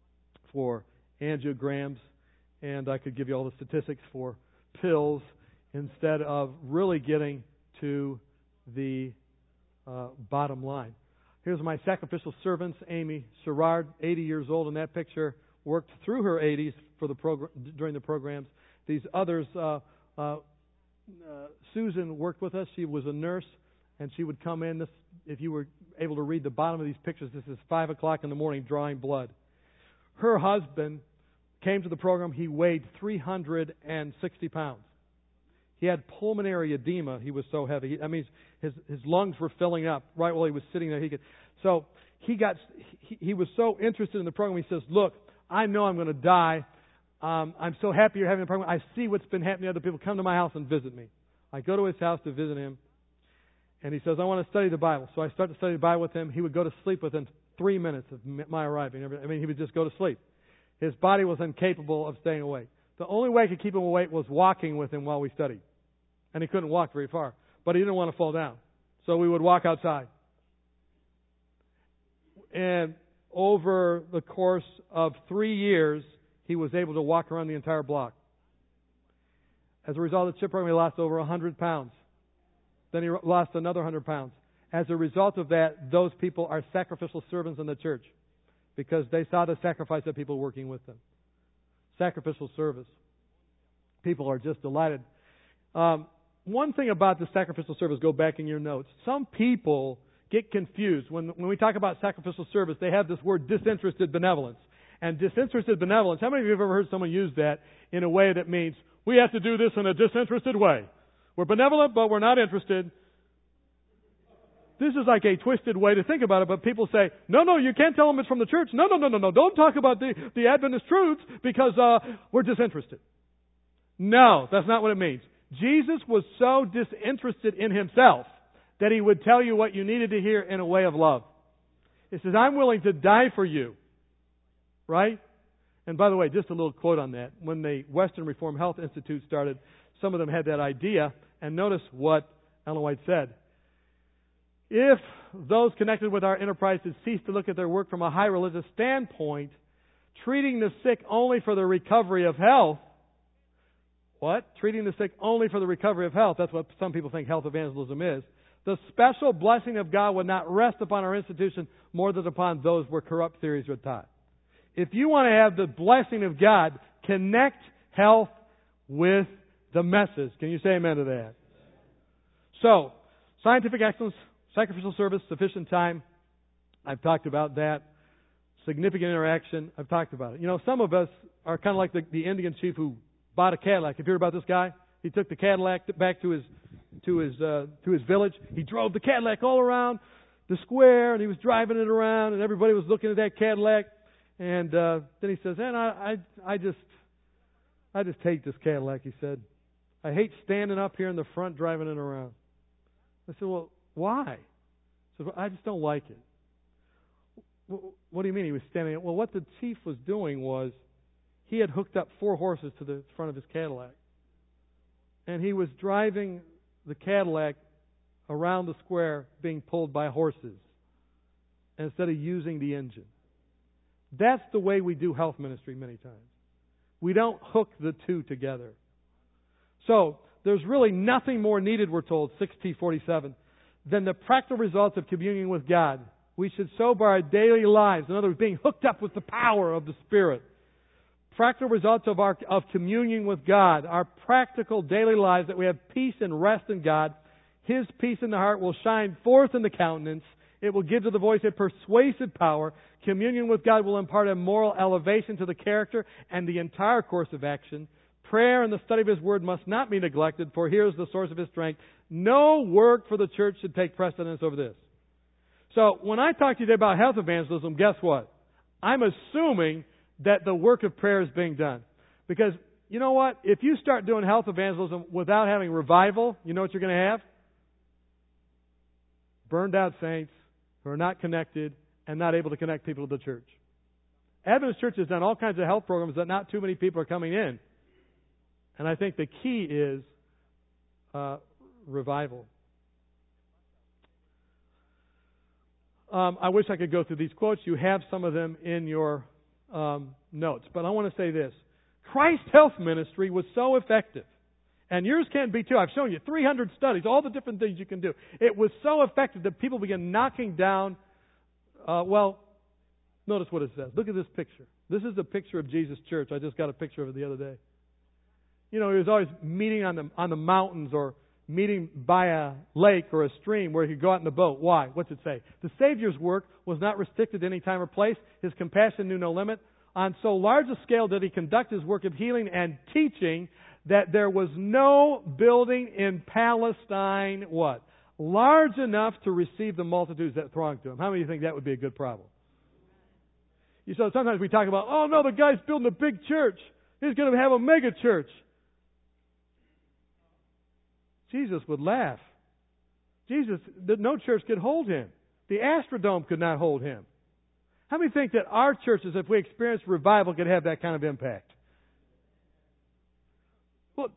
for angiograms, and I could give you all the statistics for pills instead of really getting to the uh, bottom line. Here's my sacrificial servants, Amy Sherrard, eighty years old in that picture, worked through her eighties for the progr- during the programs. These others, uh, uh, uh, Susan worked with us. She was a nurse, and she would come in. This, if you were able to read the bottom of these pictures, this is five o'clock in the morning, drawing blood. Her husband came to the program. He weighed three hundred sixty pounds. He had pulmonary edema. He was so heavy. I mean, his his lungs were filling up right while he was sitting there. He could, so he got he, he was so interested in the program. He says, "Look, I know I'm going to die. Um, I'm so happy you're having the program. I see what's been happening to other people. Come to my house and visit me." I go to his house to visit him, and he says, "I want to study the Bible." So I start to study the Bible with him. He would go to sleep within three minutes of my arriving. I mean, he would just go to sleep. His body was incapable of staying awake. The only way I could keep him awake was walking with him while we studied. And he couldn't walk very far. But he didn't want to fall down. So we would walk outside. And over the course of three years, he was able to walk around the entire block. As a result of the CHIP program, he lost over one hundred pounds. Then he lost another one hundred pounds. As a result of that, those people are sacrificial servants in the church because they saw the sacrifice of people working with them. Sacrificial service. People are just delighted. Um, one thing about the sacrificial service, go back in your notes. Some people get confused. When, when we talk about sacrificial service, they have this word disinterested benevolence. And disinterested benevolence, how many of you have ever heard someone use that in a way that means we have to do this in a disinterested way? We're benevolent, but we're not interested. This is like a twisted way to think about it, but people say, no, no, you can't tell them it's from the church. No, no, no, no, no. Don't talk about the, the Adventist truths because uh, we're disinterested. No, that's not what it means. Jesus was so disinterested in himself that he would tell you what you needed to hear in a way of love. He says, I'm willing to die for you. Right? And by the way, just a little quote on that. When the Western Reformed Health Institute started, some of them had that idea. And notice what Ellen White said. If those connected with our enterprises cease to look at their work from a high religious standpoint, treating the sick only for the recovery of health, what? Treating the sick only for the recovery of health, that's what some people think health evangelism is. The special blessing of God would not rest upon our institution more than upon those where corrupt theories are taught. If you want to have the blessing of God, connect health with the message. Can you say amen to that? So, scientific excellence, sacrificial service, sufficient time. I've talked about that. Significant interaction. I've talked about it. You know, some of us are kind of like the, the Indian chief who bought a Cadillac. Have you heard about this guy? He took the Cadillac back to his to his uh, to his village. He drove the Cadillac all around the square, and he was driving it around, and everybody was looking at that Cadillac. And uh, then he says, "And I, I, I just, I just hate this Cadillac." He said, "I hate standing up here in the front driving it around." I said, "Well, why?" He said, "Well, I just don't like it." What do you mean he was standing? Well, what the chief was doing was he had hooked up four horses to the front of his Cadillac. And he was driving the Cadillac around the square being pulled by horses instead of using the engine. That's the way we do health ministry many times. We don't hook the two together. So, there's really nothing more needed, we're told, six T forty-seven, than the practical results of communion with God. We should sow by our daily lives. In other words, being hooked up with the power of the Spirit. Practical results of our of communion with God. Our practical daily lives, that we have peace and rest in God. His peace in the heart will shine forth in the countenance. It will give to the voice a persuasive power. Communion with God will impart a moral elevation to the character and the entire course of action. Prayer and the study of His Word must not be neglected, for here is the source of His strength. No work for the church should take precedence over this. So, when I talk to you today about health evangelism, guess what? I'm assuming that the work of prayer is being done. Because, you know what? If you start doing health evangelism without having revival, you know what you're going to have? Burned out saints who are not connected and not able to connect people to the church. Adventist Church has done all kinds of health programs that not too many people are coming in. And I think the key is uh, revival. Um, I wish I could go through these quotes. You have some of them in your um, notes. But I want to say this. Christ Health Ministry was so effective And yours can be too. I've shown you three hundred studies, all the different things you can do. It was so effective that people began knocking down, uh, well, notice what it says. Look at this picture. This is a picture of Jesus' church. I just got a picture of it the other day. You know, he was always meeting on the, on the mountains or meeting by a lake or a stream where he could go out in a boat. Why? What's it say? The Savior's work was not restricted to any time or place. His compassion knew no limit. On so large a scale did he conduct his work of healing and teaching that there was no building in Palestine, what? Large enough to receive the multitudes that thronged to him. How many of you think that would be a good problem? You know, sometimes we talk about, oh no, the guy's building a big church. He's going to have a mega church. Jesus would laugh. Jesus, no church could hold him. The Astrodome could not hold him. How many think that our churches, if we experience revival, could have that kind of impact? Well,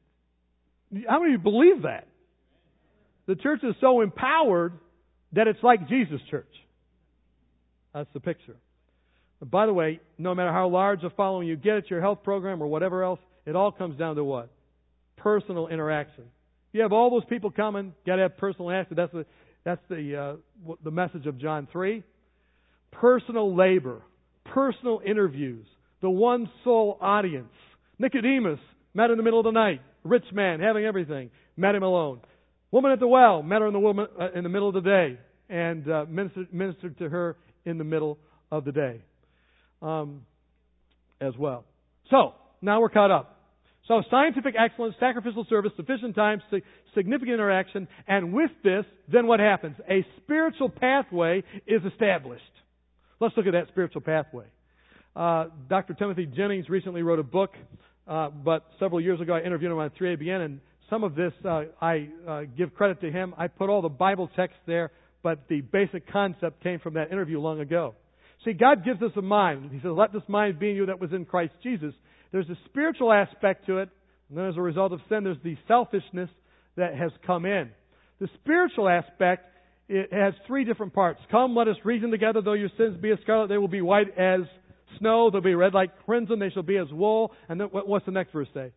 how many of you believe that? The church is so empowered that it's like Jesus' church. That's the picture. But by the way, no matter how large a following you get at your health program or whatever else, it all comes down to what? Personal interaction. You have all those people coming, got to have personal interaction. That's the that's the uh, the message of John three. Personal labor, personal interviews, the one soul audience. Nicodemus met in the middle of the night. Rich man, having everything, met him alone. Woman at the well, met her in the woman uh, in the middle of the day, and uh, ministered, ministered to her in the middle of the day, um, as well. So now we're caught up. So scientific excellence, sacrificial service, sufficient time, significant interaction, and with this, then what happens? A spiritual pathway is established. Let's look at that spiritual pathway. Uh, Doctor Timothy Jennings recently wrote a book, uh, but several years ago I interviewed him on three A B N, and some of this uh, I uh, give credit to him. I put all the Bible text there, but the basic concept came from that interview long ago. See, God gives us a mind. He says, let this mind be in you that was in Christ Jesus. There's a spiritual aspect to it, and then as a result of sin, there's the selfishness that has come in. The spiritual aspect, it has three different parts. Come, let us reason together. Though your sins be as scarlet, they will be white as snow. They'll be red like crimson. They shall be as wool. And then what's the next verse say?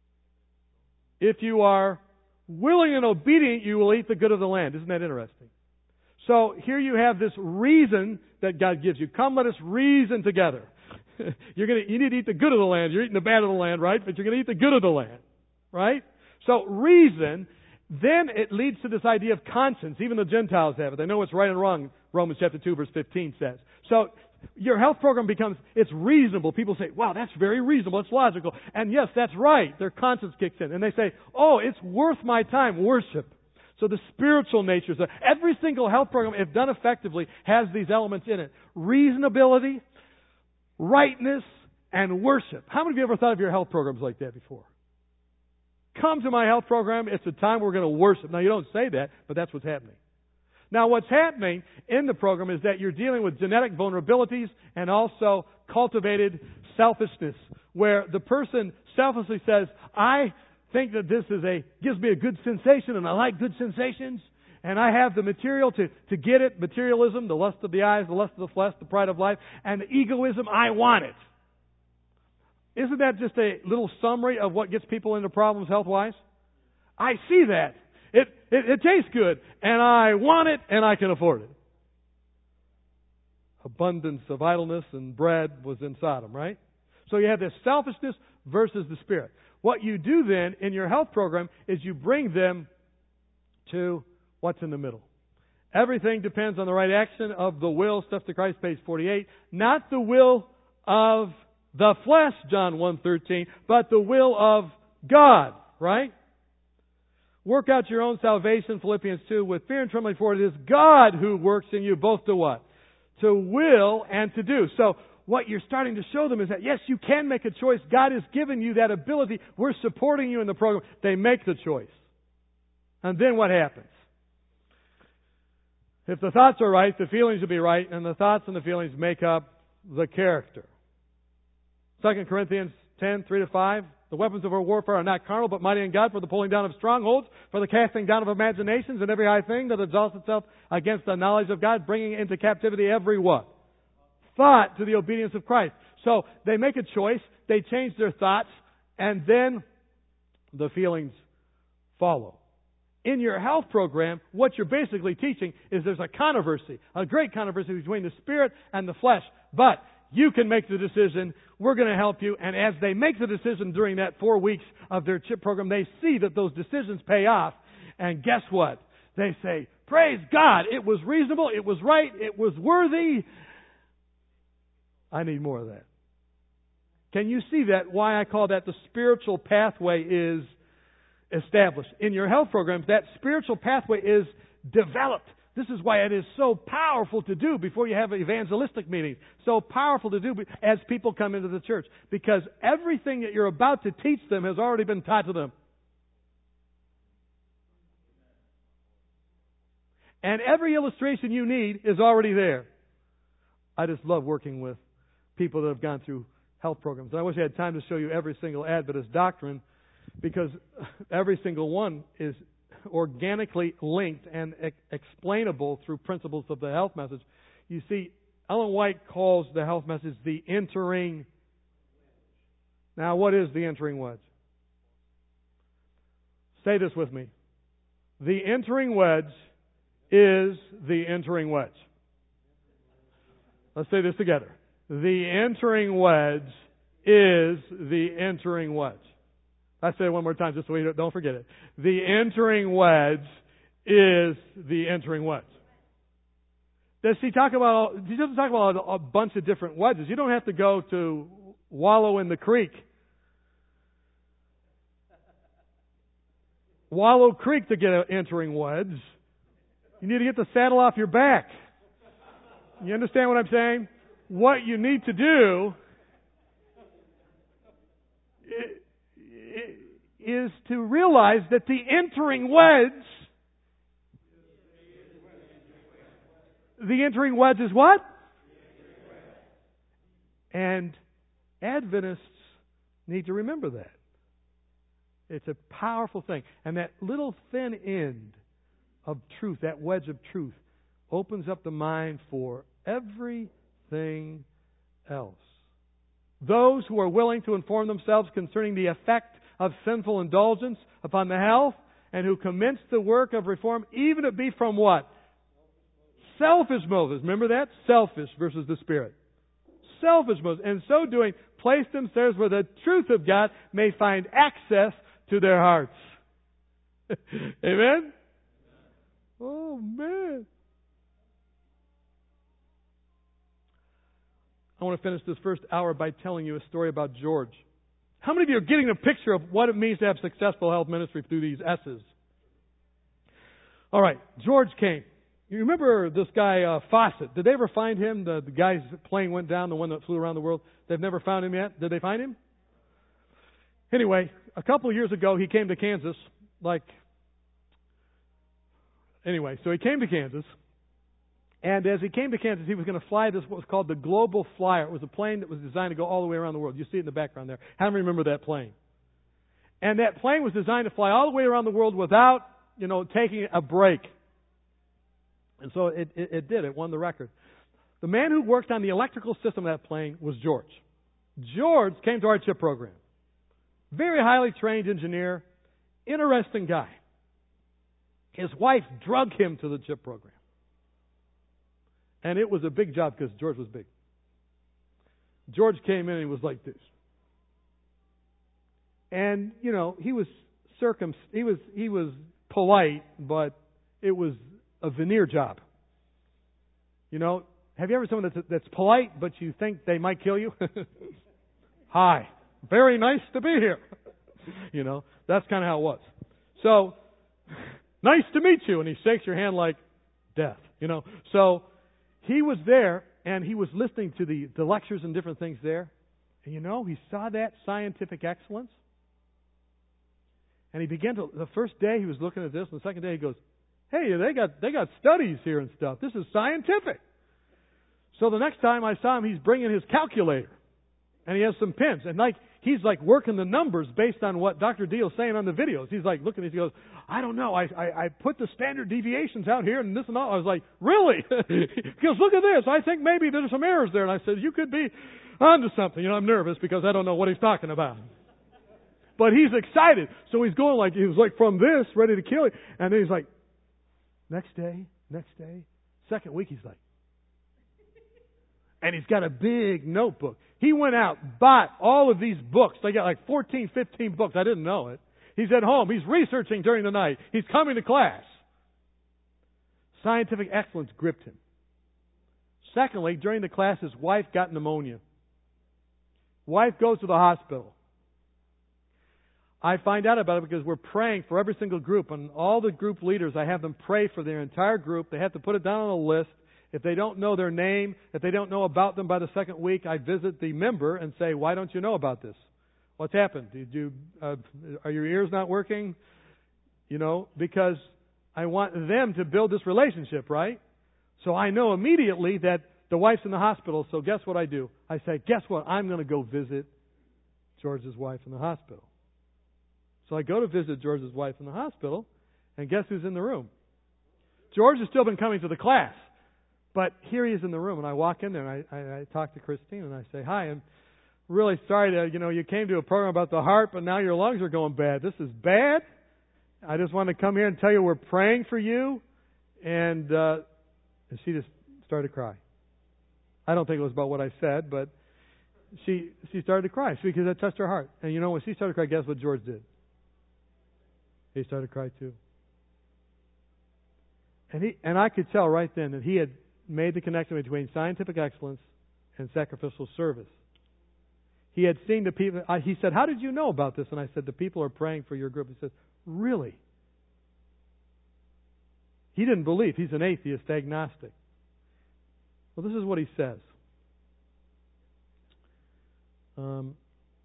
If you are willing and obedient, you will eat the good of the land. Isn't that interesting? So here you have this reason that God gives you. Come, let us reason together. You're gonna, you need to eat the good of the land. You're eating the bad of the land, right? But you're going to eat the good of the land, right? So reason, then it leads to this idea of conscience. Even the Gentiles have it. They know what's right and wrong, Romans chapter two, verse fifteen says. So your health program becomes, it's reasonable. People say, wow, that's very reasonable. It's logical. And yes, that's right. Their conscience kicks in. And they say, oh, it's worth my time, worship. So the spiritual natures, every single health program, if done effectively, has these elements in it. Reasonability, rightness, and worship. How many of you ever thought of your health programs like that before? Come to my health program. It's a time we're going to worship. Now, you don't say that, but that's what's happening. Now, what's happening in the program is that you're dealing with genetic vulnerabilities and also cultivated selfishness, where the person selfishly says, I think that this is a gives me a good sensation, and I like good sensations, and I have the material to, to get it. Materialism, the lust of the eyes, the lust of the flesh, the pride of life, and the egoism, I want it. Isn't that just a little summary of what gets people into problems health-wise? I see that. It, it, it tastes good, and I want it, and I can afford it. Abundance of idleness and bread was in Sodom, right? So you have this selfishness versus the Spirit. What you do then in your health program is you bring them to what's in the middle. Everything depends on the right action of the will, stuff to Christ, page forty-eight. Not the will of the flesh, John one thirteen, but the will of God, right? Work out your own salvation, Philippians two, with fear and trembling, for it is God who works in you both to what? To will and to do. So what you're starting to show them is that, yes, you can make a choice. God has given you that ability. We're supporting you in the program. They make the choice. And then what happens? If the thoughts are right, the feelings will be right, and the thoughts and the feelings make up the character. Second Corinthians ten, three to five. The weapons of our warfare are not carnal, but mighty in God for the pulling down of strongholds, for the casting down of imaginations and every high thing that exalts itself against the knowledge of God, bringing into captivity every what? Thought to the obedience of Christ. So they make a choice, they change their thoughts, and then the feelings follow. In your health program, what you're basically teaching is there's a controversy, a great controversy between the spirit and the flesh. But you can make the decision. We're going to help you. And as they make the decision during that four weeks of their CHIP program, they see that those decisions pay off. And guess what? They say, praise God, it was reasonable, it was right, it was worthy. I need more of that. Can you see that? Why I call that the spiritual pathway is established. In your health programs, that spiritual pathway is developed. This is why it is so powerful to do before you have evangelistic meetings. So powerful to do as people come into the church. Because everything that you're about to teach them has already been taught to them. And every illustration you need is already there. I just love working with people that have gone through health programs. And I wish I had time to show you every single Adventist doctrine, because every single one is organically linked and ex- explainable through principles of the health message. You see, Ellen White calls the health message the entering. Now, what is the entering wedge? Say this with me. The entering wedge is the entering wedge. Let's say this together. The entering wedge is the entering wedge. Let's say it one more time just so we don't forget it. The entering wedge is the entering wedge. Does he talk about, he doesn't talk about a bunch of different wedges. You don't have to go to wallow in the creek. Wallow Creek to get an entering wedge. You need to get the saddle off your back. You understand what I'm saying? What you need to do is to realize that the entering wedge, the entering wedge is what? And Adventists need to remember that. It's a powerful thing. And that little thin end of truth, that wedge of truth, opens up the mind for everything else. Those who are willing to inform themselves concerning the effect of sinful indulgence upon the health, and who commence the work of reform, even if it be from what? Selfish motives. Remember that? Selfish versus the Spirit. Selfish motives. And so doing, place themselves where the truth of God may find access to their hearts. Amen? Oh, man. I want to finish this first hour by telling you a story about George. How many of you are getting a picture of what it means to have successful health ministry through these S's? All right, George came. You remember this guy, uh, Fawcett. Did they ever find him? The, the guy's plane went down, the one that flew around the world. They've never found him yet. Did they find him? Anyway, a couple of years ago, he came to Kansas. Like, anyway, so he came to Kansas. And as he came to Kansas, he was going to fly this, what was called the Global Flyer. It was a plane that was designed to go all the way around the world. You see it in the background there. How many remember that plane? And that plane was designed to fly all the way around the world without, you know, taking a break. And so it, it, it did. It won the record. The man who worked on the electrical system of that plane was George. George came to our CHIP program. Very highly trained engineer. Interesting guy. His wife drug him to the CHIP program. And it was a big job because George was big. George came in and he was like this. And, you know, he was circum he was he was polite, but it was a veneer job. You know, have you ever someone that's that's polite but you think they might kill you? Hi. Very nice to be here. You know, that's kind of how it was. So, nice to meet you. And he shakes your hand like death, you know. So, he was there, and he was listening to the, the lectures and different things there. And you know, he saw that scientific excellence. And he began to, the first day he was looking at this, and the second day he goes, hey, they got they got studies here and stuff. This is scientific. So the next time I saw him, he's bringing his calculator. And he has some pins. And like he's like working the numbers based on what Doctor Deal's saying on the videos. He's like looking at these, he goes, I don't know. I, I, I put the standard deviations out here and this and all. I was like, really? He goes, look at this. I think maybe there's some errors there. And I said, you could be onto something. You know, I'm nervous because I don't know what he's talking about. But he's excited. So he's going like, he was like from this, ready to kill it. And then he's like, next day, next day, second week, he's like, and he's got a big notebook. He went out, bought all of these books. They got like fourteen, fifteen books. I didn't know it. He's at home. He's researching during the night. He's coming to class. Scientific excellence gripped him. Secondly, during the class, his wife got pneumonia. Wife goes to the hospital. I find out about it because we're praying for every single group. And all the group leaders, I have them pray for their entire group. They have to put it down on a list. If they don't know their name, if they don't know about them by the second week, I visit the member and say, why don't you know about this? What's happened? Did you, uh, are your ears not working? You know, because I want them to build this relationship, right? So I know immediately that the wife's in the hospital, so guess what I do? I say, guess what? I'm going to go visit George's wife in the hospital. So I go to visit George's wife in the hospital, and guess who's in the room? George has still been coming to the class, but here he is in the room, and I walk in there, and I, I, I talk to Christine, and I say, hi, I'm really sorry to, you know, you came to a program about the heart, but now your lungs are going bad. This is bad. I just want to come here and tell you we're praying for you. And, uh, and she just started to cry. I don't think it was about what I said, but she she started to cry because it touched her heart. And you know, when she started to cry, guess what George did? He started to cry too. And he and I could tell right then that he had made the connection between scientific excellence and sacrificial service. He had seen the people. I, he said, how did you know about this? And I said, the people are praying for your group. He said, really? He didn't believe. He's an atheist, agnostic. Well, this is what he says. Um,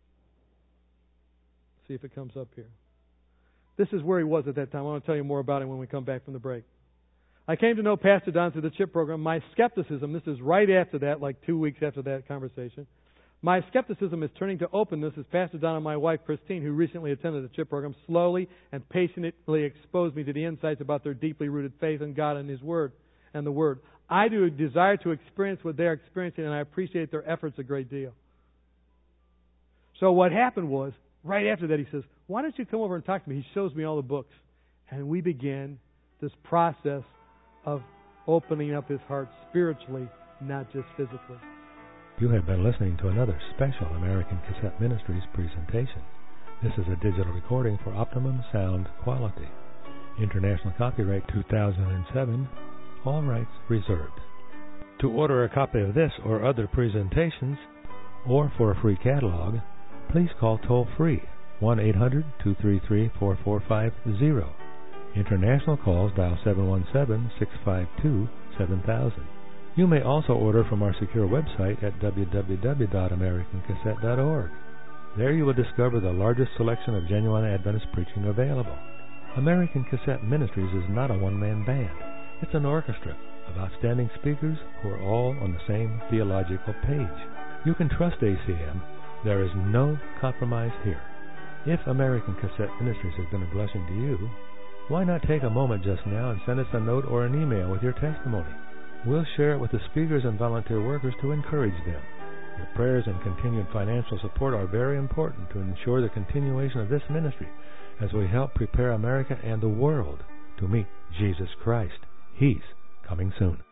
see if it comes up here. This is where he was at that time. I want to tell you more about him when we come back from the break. I came to know Pastor Don through the CHIP program. My skepticism, this is right after that, like two weeks after that conversation. My skepticism is turning to openness as Pastor Don and my wife, Christine, who recently attended the CHIP program, slowly and patiently exposed me to the insights about their deeply rooted faith in God and His Word and the Word. I do desire to experience what they're experiencing, and I appreciate their efforts a great deal. So what happened was, right after that, he says, why don't you come over and talk to me? He shows me all the books. And we began this process of opening up his heart spiritually, not just physically. You have been listening to another special American Cassette Ministries presentation. This is a digital recording for optimum sound quality. International copyright two thousand seven. All rights reserved. To order a copy of this or other presentations, or for a free catalog, please call toll-free one eight hundred two three three four four five zero. International calls dial seven one seven six five two seven thousand. You may also order from our secure website at w w w dot american cassette dot org. There you will discover the largest selection of genuine Adventist preaching available. American Cassette Ministries is not a one-man band. It's an orchestra of outstanding speakers who are all on the same theological page. You can trust A C M. There is no compromise here. If American Cassette Ministries has been a blessing to you, why not take a moment just now and send us a note or an email with your testimony? We'll share it with the speakers and volunteer workers to encourage them. Your prayers and continued financial support are very important to ensure the continuation of this ministry as we help prepare America and the world to meet Jesus Christ. He's coming soon.